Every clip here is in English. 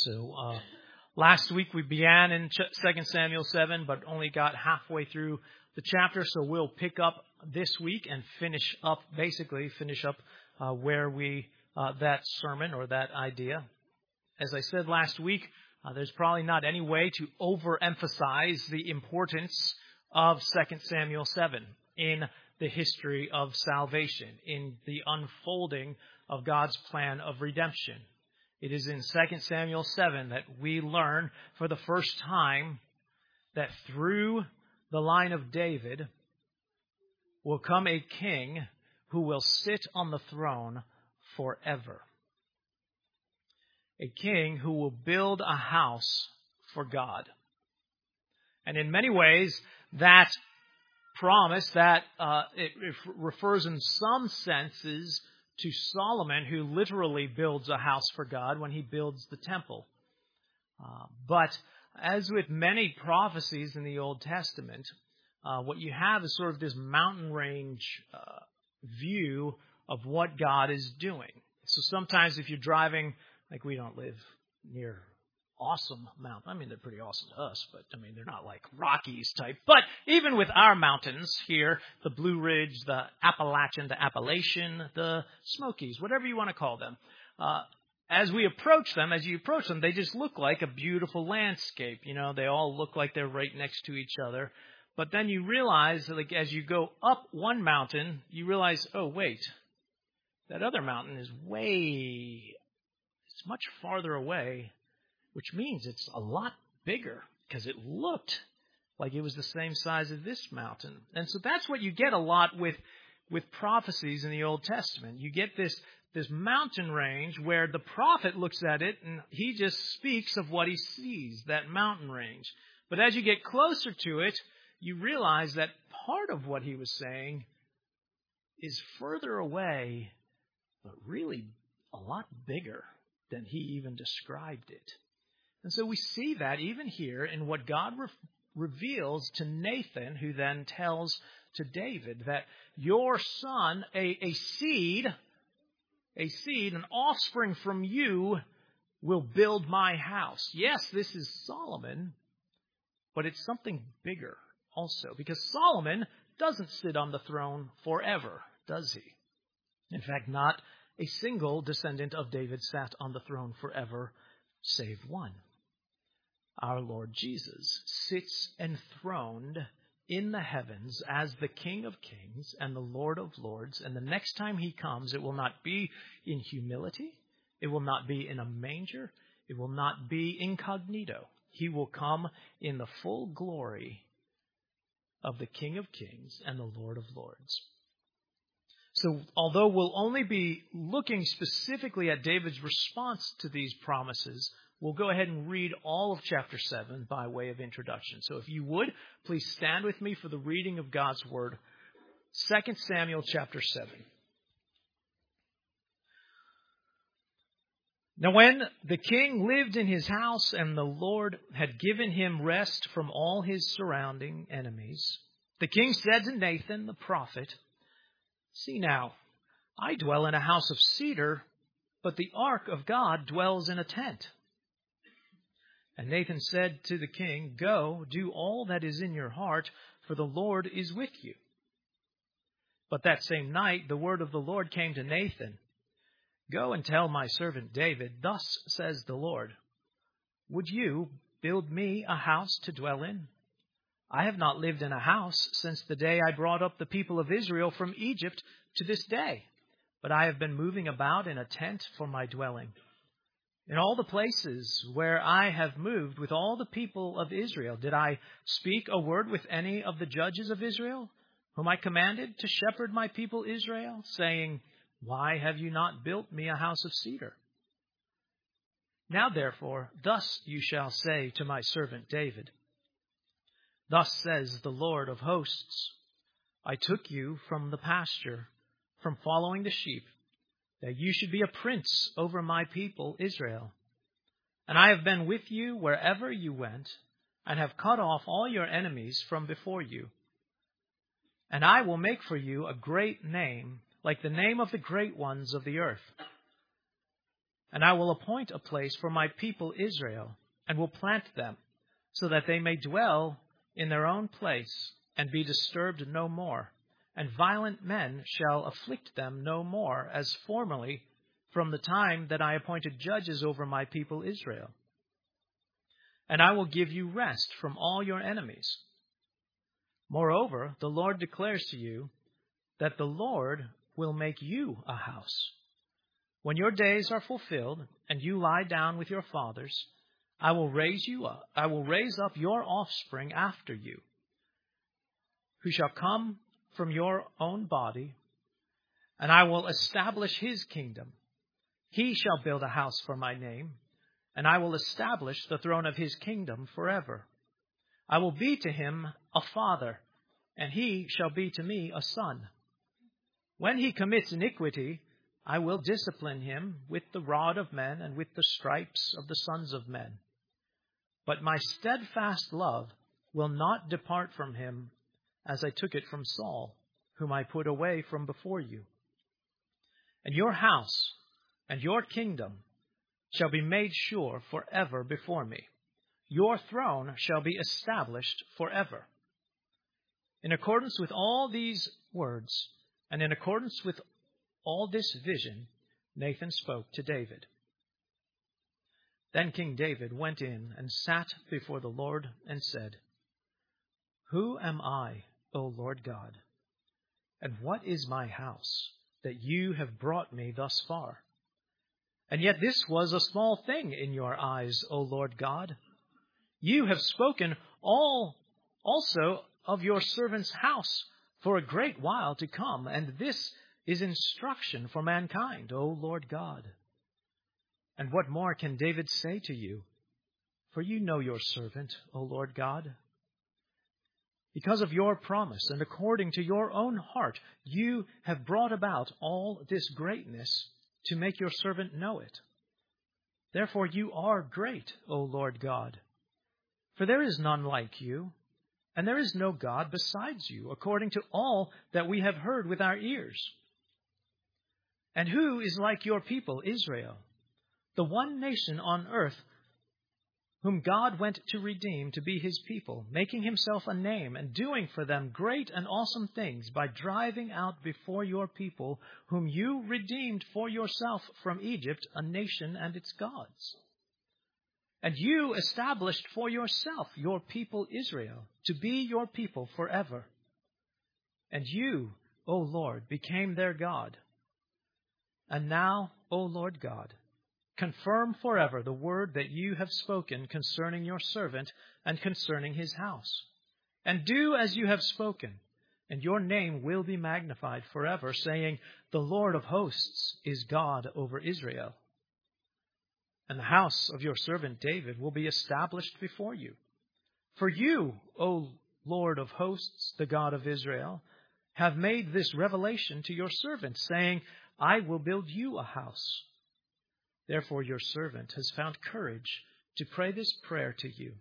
So last week we began in 2 Samuel 7, but only got halfway through the chapter. So we'll pick up this week and finish up where we that sermon or that idea. As I said last week, there's probably not any way to overemphasize the importance of 2 Samuel 7 in the history of salvation, in the unfolding of God's plan of redemption. It is in 2 Samuel 7 that we learn for the first time that through the line of David will come a king who will sit on the throne forever. A king who will build a house for God. And in many ways, that promise, that it refers in some senses to Solomon, who literally builds a house for God when he builds the temple. But as with many prophecies in the Old Testament, what you have is sort of this mountain range view of what God is doing. So sometimes if you're driving, like we don't live near awesome mountains. I mean, they're pretty awesome to us, but I mean, they're not like Rockies type. But even with our mountains here, the Blue Ridge, the Appalachian, the Smokies, whatever you want to call them, as you approach them, they just look like a beautiful landscape. You know, they all look like they're right next to each other. But then you realize, like, as you go up one mountain, you realize, oh, wait, that other mountain is it's much farther away, which means it's a lot bigger because it looked like it was the same size as this mountain. And so that's what you get a lot with prophecies in the Old Testament. You get this mountain range where the prophet looks at it and he just speaks of what he sees, that mountain range. But as you get closer to it, you realize that part of what he was saying is further away, but really a lot bigger than he even described it. And so we see that even here in what God reveals to Nathan, who then tells to David that your son, a seed, an offspring from you, will build my house. Yes, this is Solomon, but it's something bigger also, because Solomon doesn't sit on the throne forever, does he? In fact, not a single descendant of David sat on the throne forever, save one. Our Lord Jesus sits enthroned in the heavens as the King of Kings and the Lord of Lords. And the next time he comes, it will not be in humility. It will not be in a manger. It will not be incognito. He will come in the full glory of the King of Kings and the Lord of Lords. So although we'll only be looking specifically at David's response to these promises, we'll go ahead and read all of chapter 7 by way of introduction. So if you would, please stand with me for the reading of God's Word. 2 Samuel chapter 7. Now when the king lived in his house and the Lord had given him rest from all his surrounding enemies, the king said to Nathan the prophet, "See now, I dwell in a house of cedar, but the ark of God dwells in a tent." And Nathan said to the king, "Go, do all that is in your heart, for the Lord is with you." But that same night the word of the Lord came to Nathan, "Go and tell my servant David, thus says the Lord, would you build me a house to dwell in? I have not lived in a house since the day I brought up the people of Israel from Egypt to this day, but I have been moving about in a tent for my dwelling. In all the places where I have moved with all the people of Israel, did I speak a word with any of the judges of Israel, whom I commanded to shepherd my people Israel, saying, why have you not built me a house of cedar? Now therefore, thus you shall say to my servant David, thus says the Lord of hosts, I took you from the pasture, from following the sheep, that you should be a prince over my people Israel. And I have been with you wherever you went, and have cut off all your enemies from before you. And I will make for you a great name, like the name of the great ones of the earth. And I will appoint a place for my people Israel, and will plant them, so that they may dwell in their own place, and be disturbed no more. And violent men shall afflict them no more, as formerly, from the time that I appointed judges over my people Israel. And I will give you rest from all your enemies. Moreover, the Lord declares to you that the Lord will make you a house. When your days are fulfilled, and you lie down with your fathers, I will raise up your offspring after you, who shall come from your own body, and I will establish his kingdom. He shall build a house for my name, and I will establish the throne of his kingdom forever. I will be to him a father, and he shall be to me a son. When he commits iniquity, I will discipline him with the rod of men and with the stripes of the sons of men. But my steadfast love will not depart from him, as I took it from Saul, whom I put away from before you. And your house and your kingdom shall be made sure forever before me. Your throne shall be established forever. In accordance with all these words, and in accordance with all this vision, Nathan spoke to David. Then King David went in and sat before the Lord and said, Who am I, O Lord God? And what is my house, that you have brought me thus far? And yet this was a small thing in your eyes, O Lord God. You have spoken also of your servant's house for a great while to come, and this is instruction for mankind, O Lord God. And what more can David say to you? For you know your servant, O Lord God. Because of your promise and according to your own heart, you have brought about all this greatness to make your servant know it. Therefore you are great, O Lord God. For there is none like you, and there is no God besides you, according to all that we have heard with our ears. And who is like your people, Israel, the one nation on earth whom God went to redeem to be his people, making himself a name and doing for them great and awesome things by driving out before your people, whom you redeemed for yourself from Egypt, a nation and its gods? And you established for yourself your people Israel, to be your people forever. And you, O Lord, became their God. And now, O Lord God, confirm forever the word that you have spoken concerning your servant and concerning his house. And do as you have spoken, and your name will be magnified forever, saying, The Lord of hosts is God over Israel. And the house of your servant David will be established before you. For you, O Lord of hosts, the God of Israel, have made this revelation to your servant, saying, I will build you a house. Therefore your servant has found courage to pray this prayer to you.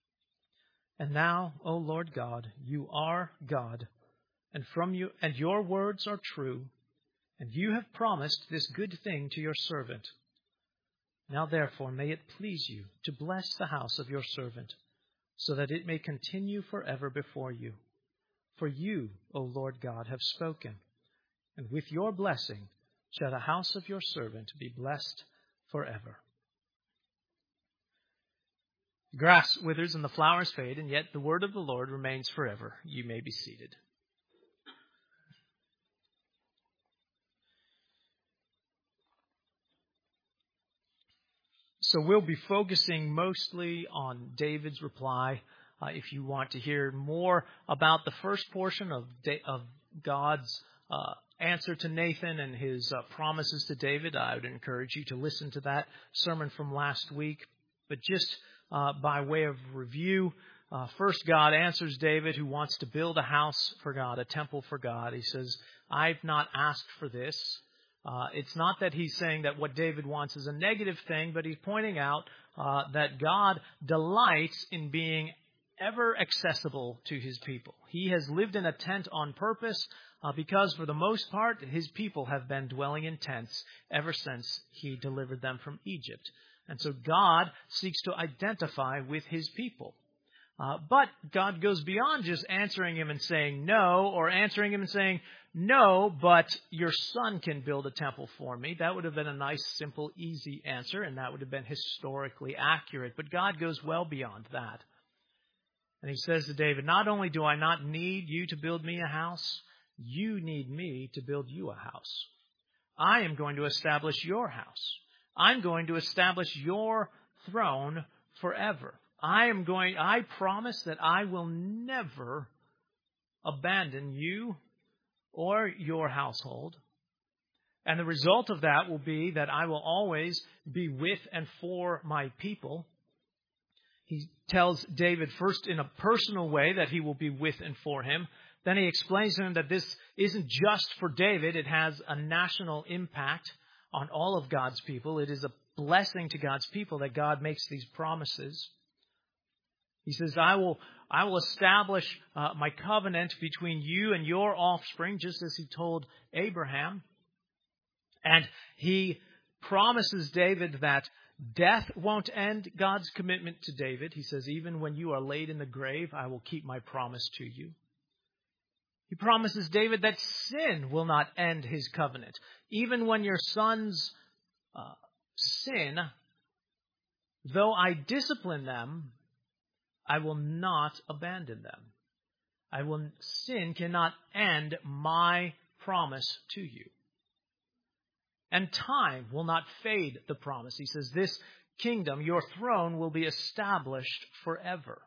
And now, O Lord God, you are God, and your words are true, and you have promised this good thing to your servant. Now therefore may it please you to bless the house of your servant, so that it may continue forever before you. For you, O Lord God, have spoken, and with your blessing shall the house of your servant be blessed forever. The grass withers and the flowers fade, and yet the word of the Lord remains forever. You may be seated. So we'll be focusing mostly on David's reply. If you want to hear more about the first portion of God's answer to Nathan and his promises to David, I would encourage you to listen to that sermon from last week. But just by way of review, first God answers David, who wants to build a house for God, a temple for God. He says, I've not asked for this. It's not that he's saying that what David wants is a negative thing, but he's pointing out that God delights in being ever accessible to his people. He has lived in a tent on purpose because for the most part, his people have been dwelling in tents ever since he delivered them from Egypt. And so God seeks to identify with his people. But God goes beyond just answering him and saying no, or answering him and saying, no, but your son can build a temple for me. That would have been a nice, simple, easy answer, and that would have been historically accurate. But God goes well beyond that. And he says to David, not only do I not need you to build me a house, you need me to build you a house. I am going to establish your house. I'm going to establish your throne forever. I promise that I will never abandon you or your household. And the result of that will be that I will always be with and for my people. He tells David first in a personal way that he will be with and for him. Then he explains to him that this isn't just for David. It has a national impact on all of God's people. It is a blessing to God's people that God makes these promises. He says, I will establish my covenant between you and your offspring, just as he told Abraham. And he promises David that death won't end God's commitment to David. He says, even when you are laid in the grave, I will keep my promise to you. He promises David that sin will not end his covenant. Even when your sons sin, though I discipline them, I will not abandon them. Sin cannot end my promise to you. And time will not fade the promise. He says, this kingdom, your throne, will be established forever.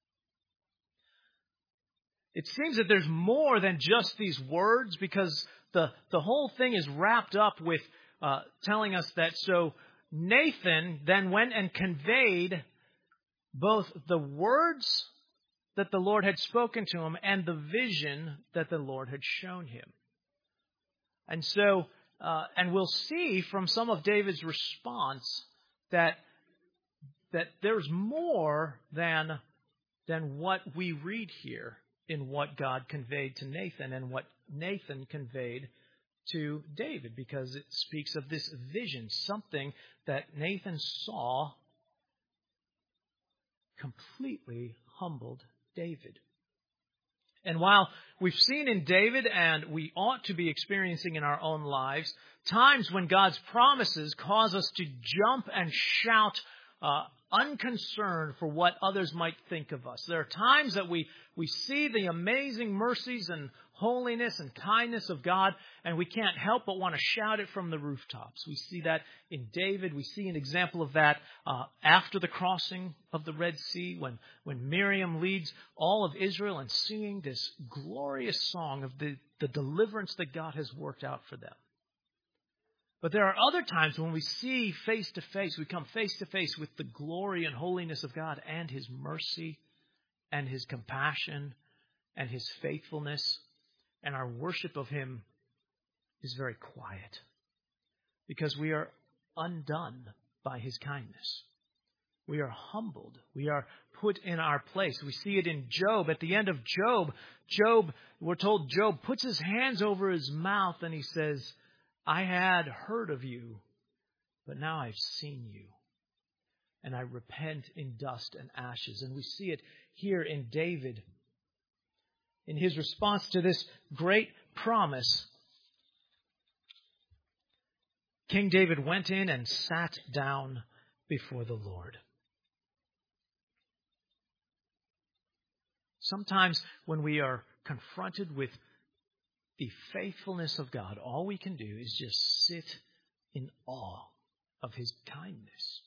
It seems that there's more than just these words, because the whole thing is wrapped up with telling us that so Nathan then went and conveyed both the words that the Lord had spoken to him and the vision that the Lord had shown him. And so, and we'll see from some of David's response that there's more than what we read here in what God conveyed to Nathan and what Nathan conveyed to David, because it speaks of this vision, something that Nathan saw completely humbled David. And while we've seen in David, and we ought to be experiencing in our own lives, times when God's promises cause us to jump and shout, unconcerned for what others might think of us. There are times that we see the amazing mercies and holiness and kindness of God, and we can't help but want to shout it from the rooftops. We see that in David. We see an example of that after the crossing of the Red Sea, when Miriam leads all of Israel in singing this glorious song of the deliverance that God has worked out for them. But there are other times when we see face to face, we come face to face with the glory and holiness of God and His mercy and His compassion and His faithfulness. And our worship of Him is very quiet because we are undone by His kindness. We are humbled. We are put in our place. We see it in Job. At the end of Job, we're told Job puts his hands over his mouth and he says, I had heard of you, but now I've seen you, and I repent in dust and ashes. And we see it here in David. In his response to this great promise, King David went in and sat down before the Lord. Sometimes when we are confronted with the faithfulness of God, all we can do is just sit in awe of His kindness.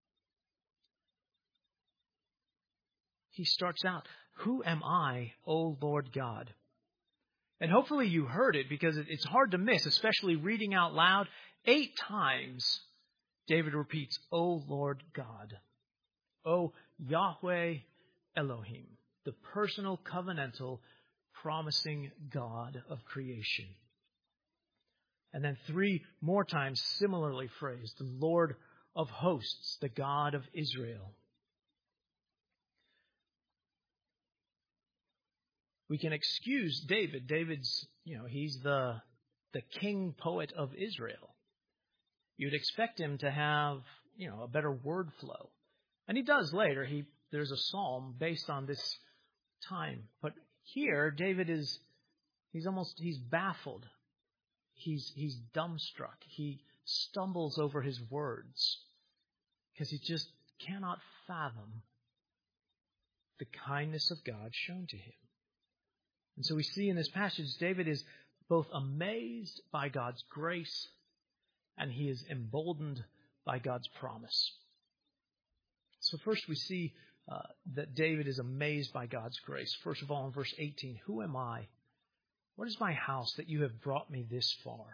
He starts out, who am I, O Lord God? And hopefully you heard it, because it's hard to miss, especially reading out loud. 8 times David repeats, O Lord God. O Yahweh Elohim, the personal covenantal promising God of creation. And then 3 more times similarly phrased, the Lord of hosts, the God of Israel. We can excuse David. David's, he's the king poet of Israel. You'd expect him to have, a better word flow. And he does later. There's a psalm based on this time. But here, David he's baffled. He's dumbstruck. He stumbles over his words because he just cannot fathom the kindness of God shown to him. And so we see in this passage, David is both amazed by God's grace and he is emboldened by God's promise. So first we see that David is amazed by God's grace. First of all, in verse 18, who am I? What is my house that you have brought me this far?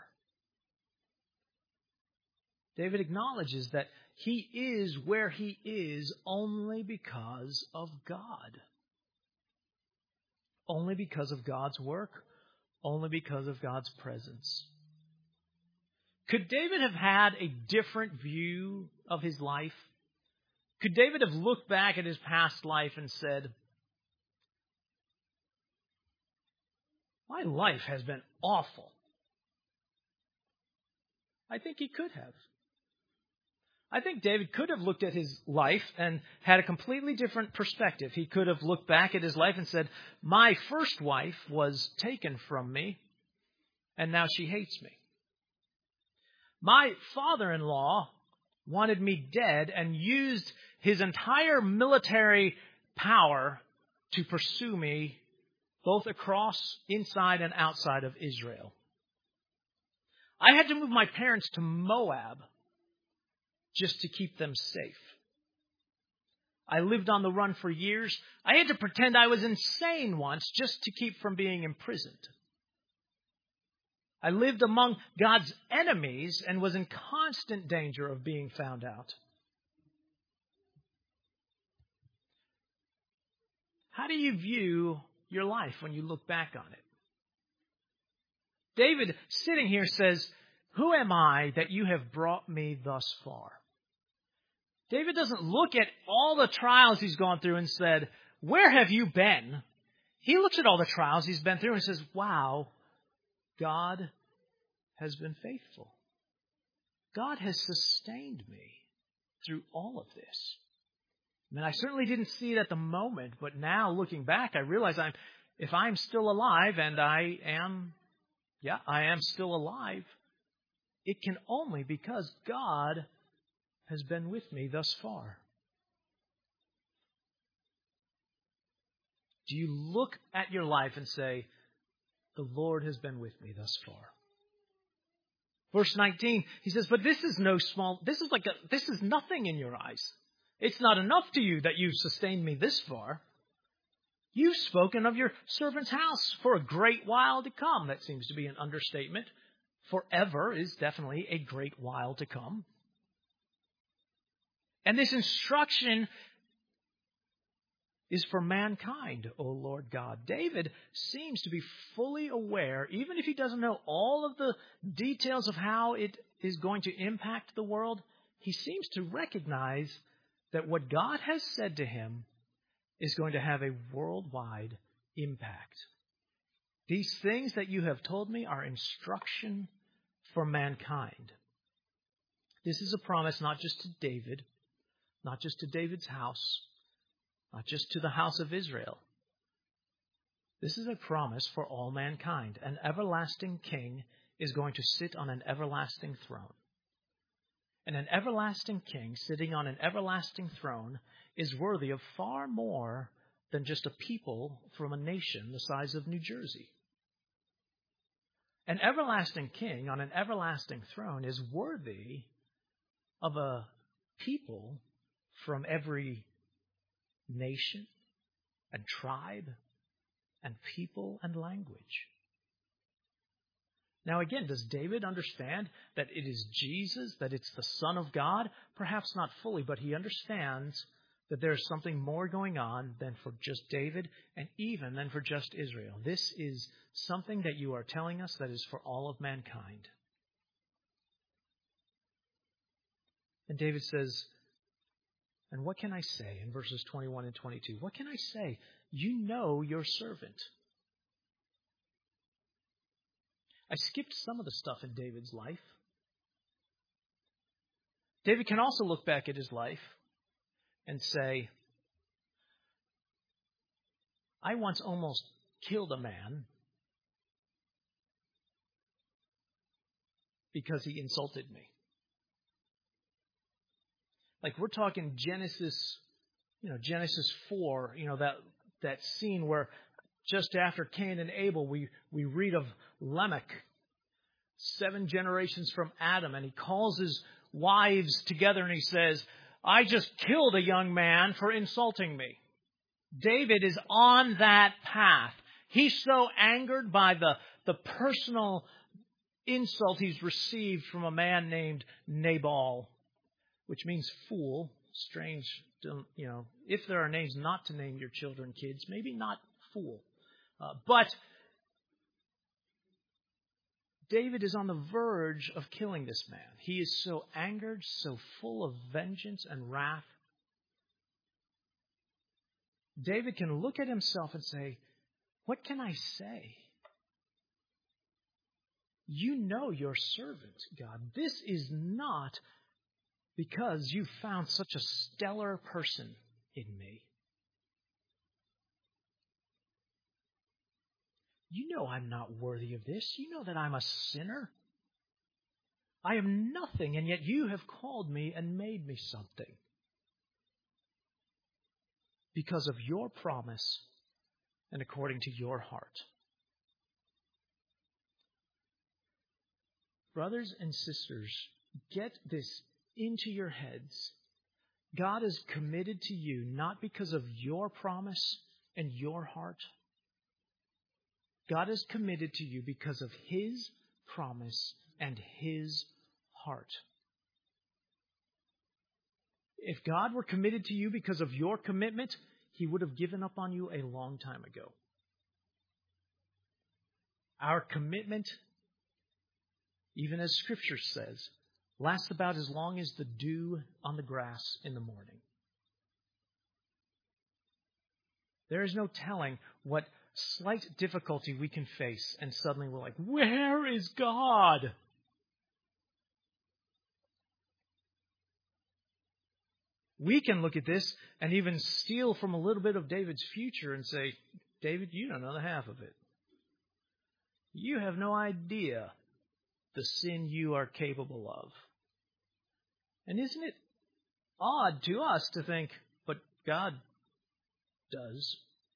David acknowledges that he is where he is only because of God. Only because of God's work. Only because of God's presence. Could David have had a different view of his life? Could David have looked back at his past life and said, my life has been awful? I think he could have. I think David could have looked at his life and had a completely different perspective. He could have looked back at his life and said, my first wife was taken from me, and now she hates me. My father-in-law wanted me dead and used his entire military power to pursue me both across, inside, and outside of Israel. I had to move my parents to Moab just to keep them safe. I lived on the run for years. I had to pretend I was insane once just to keep from being imprisoned. I lived among God's enemies and was in constant danger of being found out. How do you view your life when you look back on it? David, sitting here, says, who am I that you have brought me thus far? David doesn't look at all the trials he's gone through and said, where have you been? He looks at all the trials he's been through and says, wow, God has been faithful. God has sustained me through all of this. I mean, I certainly didn't see it at the moment, but now looking back, I realize if I'm still alive, and I am still alive, it can only because God has been with me thus far. Do you look at your life and say, the Lord has been with me thus far? Verse 19, he says, but this is nothing in your eyes. It's not enough to you that you've sustained me this far. You've spoken of your servant's house for a great while to come. That seems to be an understatement. Forever is definitely a great while to come. And this instruction is for mankind, O Lord God. David seems to be fully aware, even if he doesn't know all of the details of how it is going to impact the world, he seems to recognize that what God has said to him is going to have a worldwide impact. These things that you have told me are instruction for mankind. This is a promise not just to David, not just to David's house, not just to the house of Israel. This is a promise for all mankind. An everlasting king is going to sit on an everlasting throne. And an everlasting king sitting on an everlasting throne is worthy of far more than just a people from a nation the size of New Jersey. An everlasting king on an everlasting throne is worthy of a people from every nation and tribe and people and language. Now again, does David understand that it is Jesus, that it's the Son of God? Perhaps not fully, but he understands that there's something more going on than for just David and even than for just Israel. This is something that you are telling us that is for all of mankind. And David says, and what can I say in verses 21 and 22? What can I say? You know your servant. I skipped some of the stuff in David's life. David can also look back at his life and say, I once almost killed a man because he insulted me. Like we're talking Genesis 4, that scene where just after Cain and Abel, we read of Lamech, 7 generations from Adam, and he calls his wives together and he says, I just killed a young man for insulting me. David is on that path. He's so angered by the personal insult he's received from a man named Nabal, which means fool. Strange, if there are names not to name your children, kids, maybe not fool. But David is on the verge of killing this man. He is so angered, so full of vengeance and wrath. David can look at himself and say, what can I say? You know your servant, God. This is not because you found such a stellar person in me. You know I'm not worthy of this. You know that I'm a sinner. I am nothing, and yet you have called me and made me something. Because of your promise and according to your heart. Brothers and sisters, get this into your heads. God is committed to you not because of your promise and your heart. God is committed to you because of His promise and His heart. If God were committed to you because of your commitment, He would have given up on you a long time ago. Our commitment, even as Scripture says, lasts about as long as the dew on the grass in the morning. There is no telling what slight difficulty we can face, and suddenly we're like, where is God? We can look at this and even steal from a little bit of David's future and say, David, you don't know the half of it. You have no idea the sin you are capable of. And isn't it odd to us to think, but God does.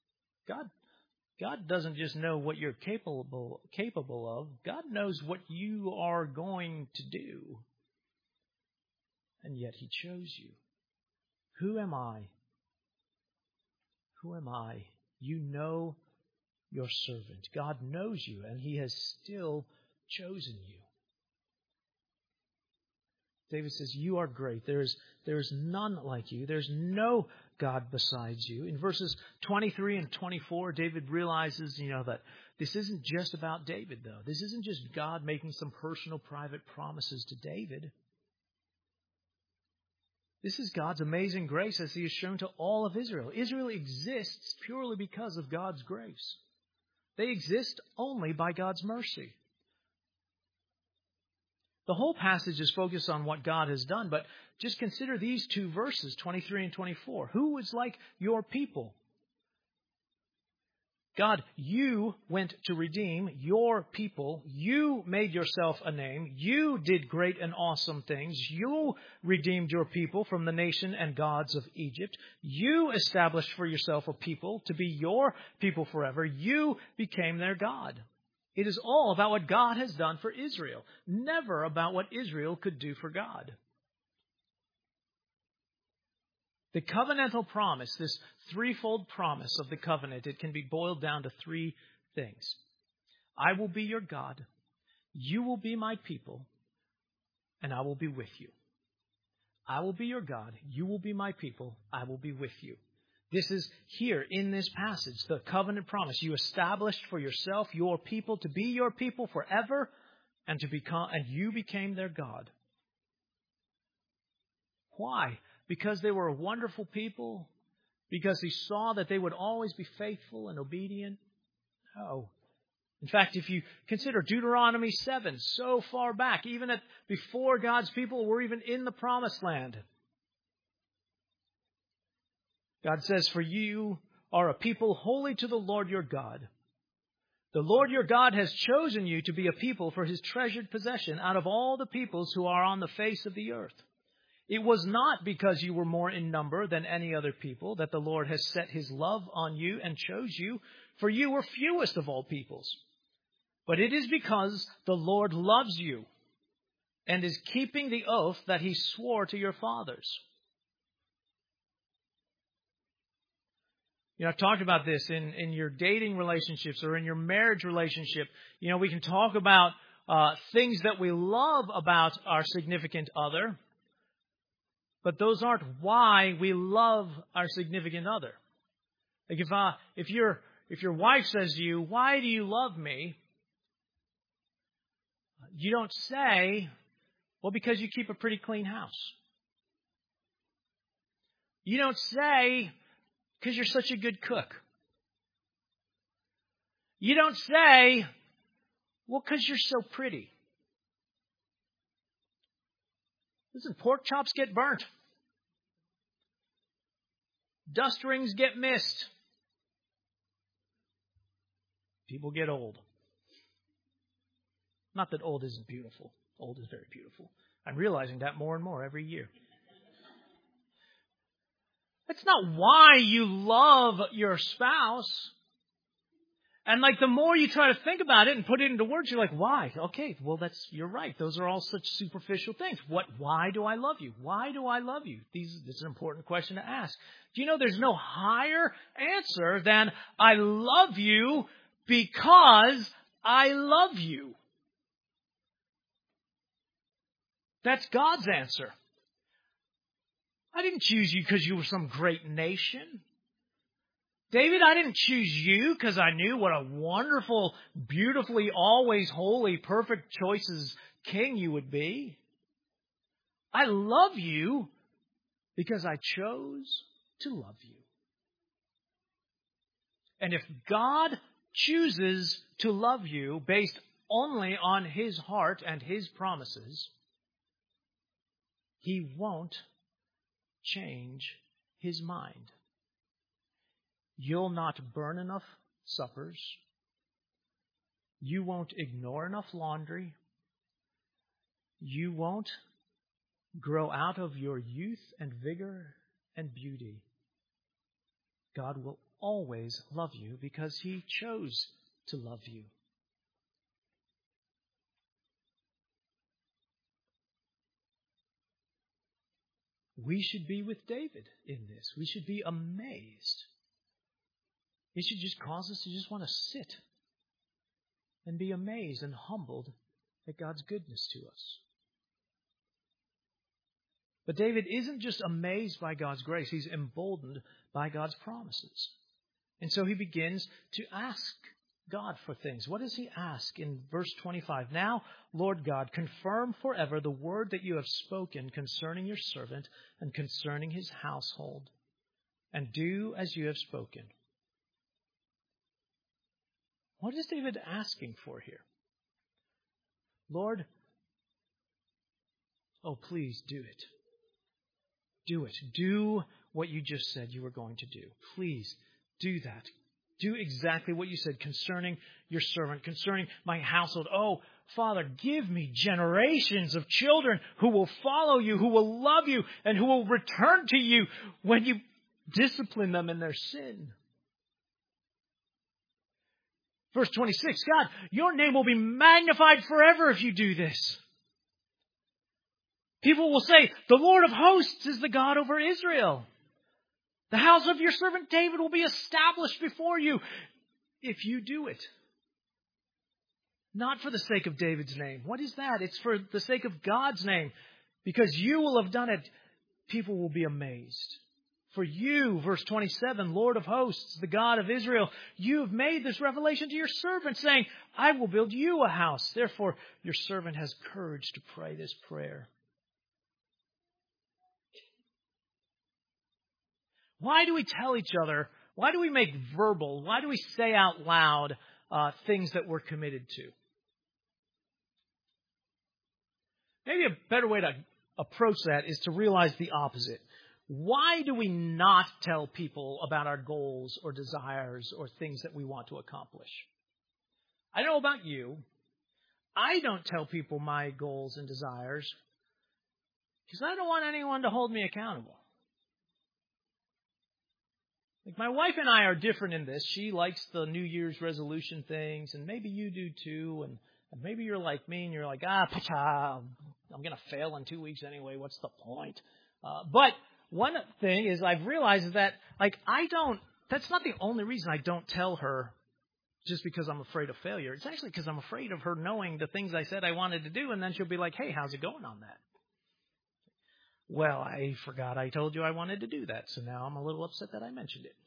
God doesn't just know what you're capable of. God knows what you are going to do. And yet He chose you. Who am I? Who am I? You know your servant. God knows you, and He has still chosen you. David says, you are great. There is none like you. There's no God besides you. In verses 23 and 24, David realizes, that this isn't just about David, though. This isn't just God making some personal, private promises to David. This is God's amazing grace as He has shown to all of Israel. Israel exists purely because of God's grace. They exist only by God's mercy. The whole passage is focused on what God has done, but just consider these 2 verses, 23 and 24. Who is like your people? God, you went to redeem your people. You made yourself a name. You did great and awesome things. You redeemed your people from the nation and gods of Egypt. You established for yourself a people to be your people forever. You became their God. It is all about what God has done for Israel, never about what Israel could do for God. The covenantal promise, this threefold promise of the covenant, it can be boiled down to 3 things. I will be your God, you will be my people, and I will be with you. I will be your God, you will be my people, I will be with you. This is here in this passage, the covenant promise. You established for yourself your people to be your people forever, and you became their God. Why? Because they were a wonderful people? Because He saw that they would always be faithful and obedient? No. In fact, if you consider Deuteronomy 7, so far back, even before God's people were even in the promised land, God says, "For you are a people holy to the Lord your God. The Lord your God has chosen you to be a people for His treasured possession out of all the peoples who are on the face of the earth. It was not because you were more in number than any other people that the Lord has set His love on you and chose you, for you were fewest of all peoples. But it is because the Lord loves you and is keeping the oath that He swore to your fathers." I've talked about this in your dating relationships or in your marriage relationship. We can talk about things that we love about our significant other, but those aren't why we love our significant other. Like if your wife says to you, "Why do you love me?" You don't say, "Well, because you keep a pretty clean house." You don't say, "Because you're such a good cook." You don't say, "Well, because you're so pretty." Listen, pork chops get burnt. Dust rings get missed. People get old. Not that old isn't beautiful. Old is very beautiful. I'm realizing that more and more every year. That's not why you love your spouse. And the more you try to think about it and put it into words, you're like, why? Okay, well, you're right. Those are all such superficial things. Why do I love you? Why do I love you? This is an important question to ask. Do you know there's no higher answer than I love you because I love you? That's God's answer. I didn't choose you because you were some great nation. David, I didn't choose you because I knew what a wonderful, beautifully, always holy, perfect choices king you would be. I love you because I chose to love you. And if God chooses to love you based only on His heart and His promises, He won't change His mind. You'll not burn enough suppers. You won't ignore enough laundry. You won't grow out of your youth and vigor and beauty. God will always love you because He chose to love you. We should be with David in this. We should be amazed. It should just cause us to just want to sit and be amazed and humbled at God's goodness to us. But David isn't just amazed by God's grace. He's emboldened by God's promises. And so he begins to ask God for things. What does he ask in verse 25? "Now, Lord God, confirm forever the word that you have spoken concerning your servant and concerning his household, and do as you have spoken." What is David asking for here? Lord, please do it. Do it. Do what you just said you were going to do. Please do that. Do exactly what you said concerning your servant, concerning my household. Oh, Father, give me generations of children who will follow you, who will love you, and who will return to you when you discipline them in their sin. Verse 26, God, your name will be magnified forever if you do this. People will say, the Lord of hosts is the God over Israel. The house of your servant David will be established before you if you do it. Not for the sake of David's name. What is that? It's for the sake of God's name. Because you will have done it, people will be amazed. For you, verse 27, Lord of hosts, the God of Israel, you have made this revelation to your servant, saying, I will build you a house. Therefore, your servant has courage to pray this prayer. Why do we tell each other? Why do we make verbal? Why do we say out loud things that we're committed to. Maybe a better way to approach that is to realize the opposite. Why do we not tell people about our goals or desires or things that we want to accomplish? I don't know about you. I don't tell people my goals and desires because I don't want anyone to hold me accountable. Like my wife and I are different in this. She likes the New Year's resolution things, and maybe you do too. And maybe you're like me, and you're like, I'm going to fail in 2 weeks anyway. What's the point? But one thing is I've realized is that, that's not the only reason I don't tell her just because I'm afraid of failure. It's actually because I'm afraid of her knowing the things I said I wanted to do, and then she'll be like, hey, how's it going on that? Well, I forgot I told you I wanted to do that, so now I'm a little upset that I mentioned it.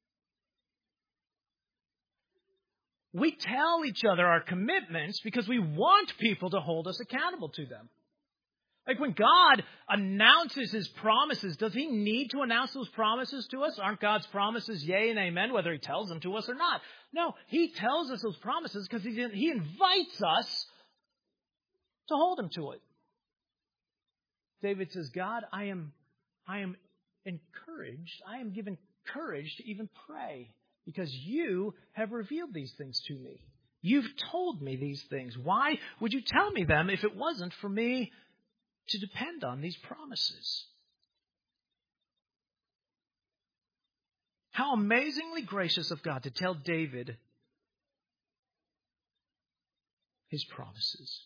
We tell each other our commitments because we want people to hold us accountable to them. Like when God announces His promises, does He need to announce those promises to us? Aren't God's promises yea and amen, whether He tells them to us or not? No, He tells us those promises because He invites us to hold Him to it. David says, God, I am encouraged, I am given courage to even pray because you have revealed these things to me. You've told me these things. Why would you tell me them if it wasn't for me to depend on these promises? How amazingly gracious of God to tell David His promises.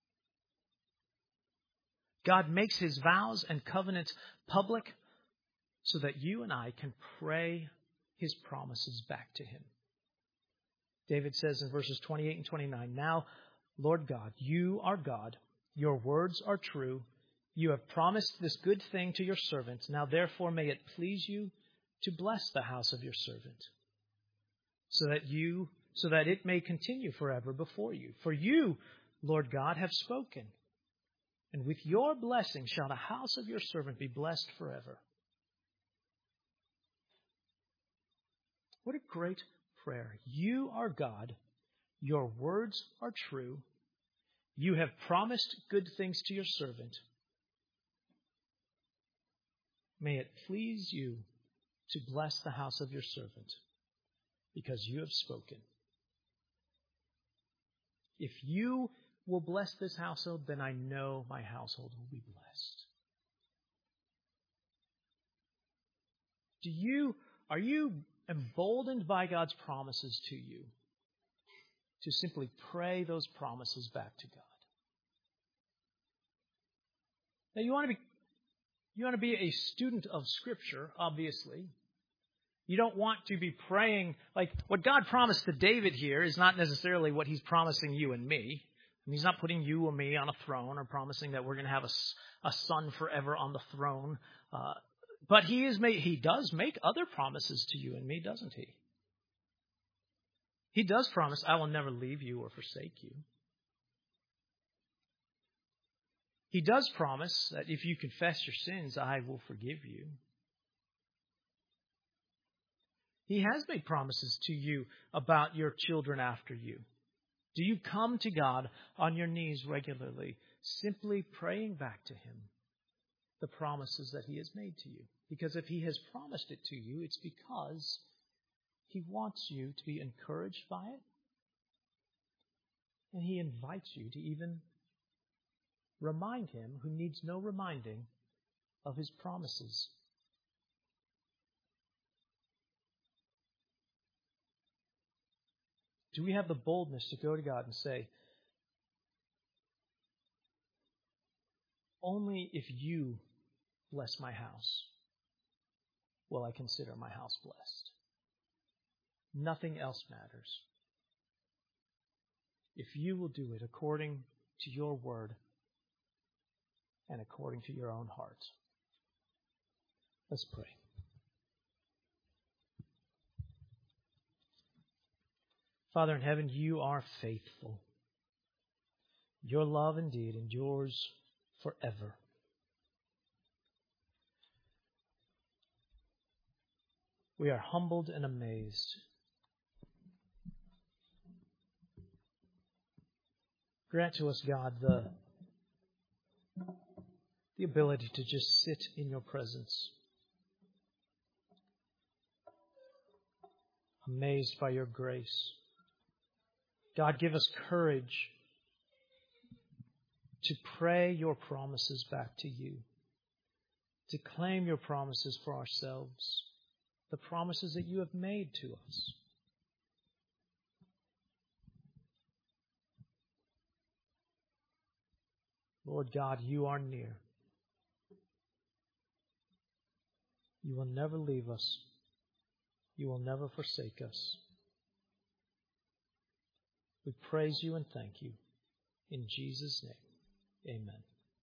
God makes His vows and covenants public so that you and I can pray His promises back to Him. David says in verses 28 and 29, now, Lord God, you are God. Your words are true. You have promised this good thing to your servant. Now, therefore, may it please you to bless the house of your servant, so that it may continue forever before you. For you, Lord God, have spoken, and with your blessing shall the house of your servant be blessed forever. What a great prayer. You are God. Your words are true. You have promised good things to your servant. May it please you to bless the house of your servant, because you have spoken. If you will bless this household, then I know my household will be blessed. Are you emboldened by God's promises to you to simply pray those promises back to God? Now, you want to be a student of Scripture, obviously. You don't want to be praying, like what God promised to David here is not necessarily what He's promising you and me. He's not putting you or me on a throne or promising that we're going to have a son forever on the throne. But He does make other promises to you and me, doesn't He? He does promise, I will never leave you or forsake you. He does promise that if you confess your sins, I will forgive you. He has made promises to you about your children after you. Do you come to God on your knees regularly, simply praying back to Him the promises that He has made to you? Because if He has promised it to you, it's because He wants you to be encouraged by it. And He invites you to even remind Him, who needs no reminding, of His promises. Do we have the boldness to go to God and say, only if you bless my house will I consider my house blessed. Nothing else matters. If you will do it according to your word and according to your own heart. Let's pray. Father in heaven, you are faithful. Your love indeed endures forever. We are humbled and amazed Grant to us, God, the ability to just sit in your presence, amazed by your grace. God, give us courage to pray your promises back to you, to claim your promises for ourselves, the promises that you have made to us. Lord God, you are near. You will never leave us. You will never forsake us. We praise you and thank you. In Jesus' name, amen.